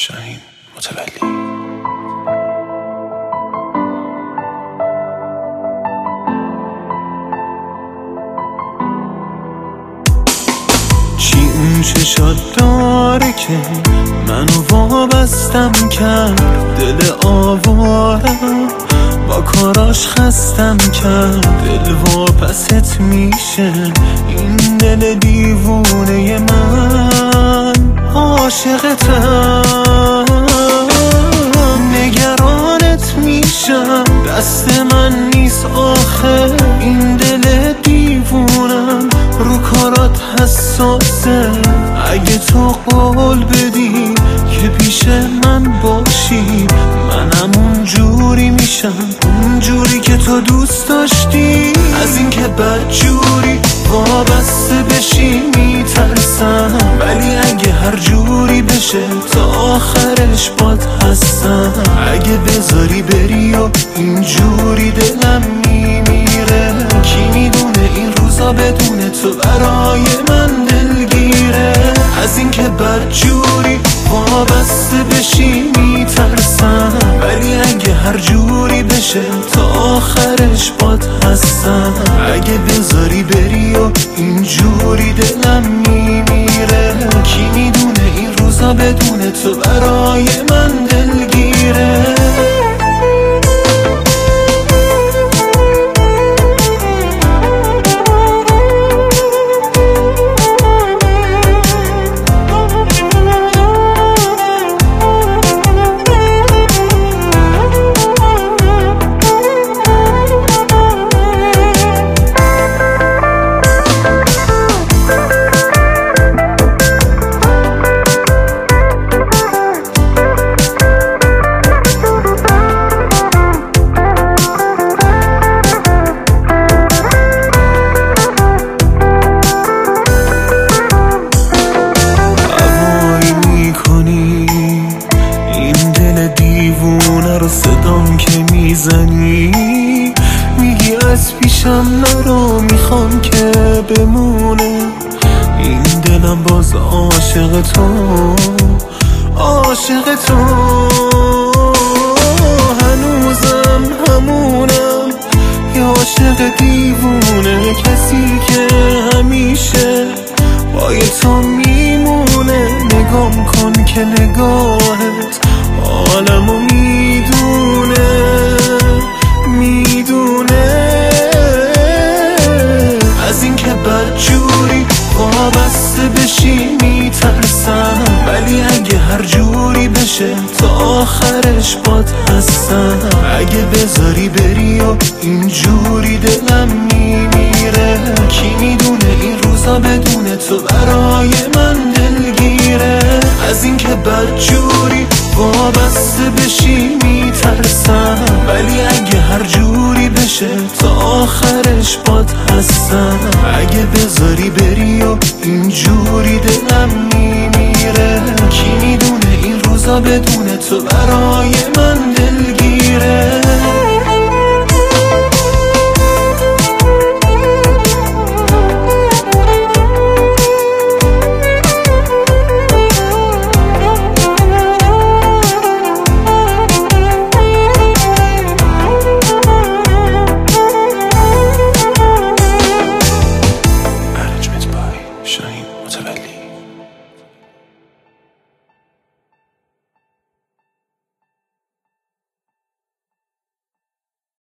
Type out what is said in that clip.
شاهین متولی. اون چشات داره که منو وابستم کرد، دل آوارم با کاراش خستم کرد، دل واپست میشه این دل دیوونه من، عاشقتم نگرانت میشم، دست من نیست آخه این دل دیوونم رو کارات حساسه، اگه تو قول بدی که پیش من باشی منم اون جوری میشم، اون جوری که تو دوست داشتی، از این که بد جوری وابسته بشی میترسم، ولی اگه هر جوری بشه تا آخرش باد هستم، اگه بذاری بری و این جوری دلم میمیره، کی میدونه این روزا بدون تو برای من دلگیره، از این که بد جوری وابسته بشی میترسم، ولی اگه هر جوری بشه تا آخرش باد هستم، اگه بذاری بری و این جوری دلم میمیره، کی میدونه این روزا بدون تو برای من دلگیره. صدام که میزنی میگی از پیشم نرو، میخوام که بمونه این دلم باز عاشق تو، عاشق تو هنوزم همونم، یه عاشق دیوونه، کسی که همیشه پای تو میمونه، نگام کن که نگاهت عالمو میدونه، از این که بد جوری وابسته بشی میترسم، ولی اگه هر جوری بشه تا آخرش باد هستم، اگه بذاری بری و این جوری دلم میمیره، کی میدونه این روزا بدون تو برای من دلگیره، از این که بد جوری وابسته بشی میترسم، ولی اگه هر جوری بشه تا آخرش باد هستم، اگه بذاری بری و این جوری دلم میمیره، کی میدونه این روزا بدون تو برای من